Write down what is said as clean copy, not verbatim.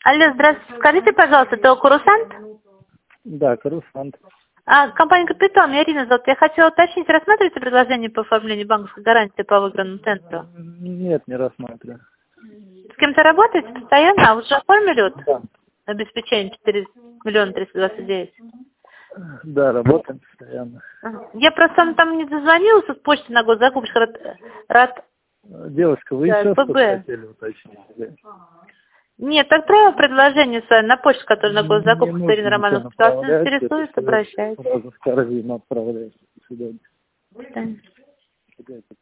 Алло, здравствуйте. Скажите, пожалуйста, это Курсант? Да, Курсант. Компания Капитон, я Ирина зовут. Я хотела уточнить, рассматриваете предложение по оформлению банковской гарантии по выигранному тендеру? Нет, не рассматриваю. С кем-то работаете постоянно? А вы уже оформили вот Да. обеспечение 4 миллиона 329? Да, работаем постоянно. Я просто вам там не дозвонилась с почты на госзакупщик рад Девушка, вы да, еще что-то ФБ. хотели уточнить? Или? Нет, отправила предложение с вами на почту, которая на Не госзакупку нужно Ирина Романовна. ничего Кто вас направлять, интересует, это обращайтесь. сразу в корзину отправляйте. До свидания. До свидания.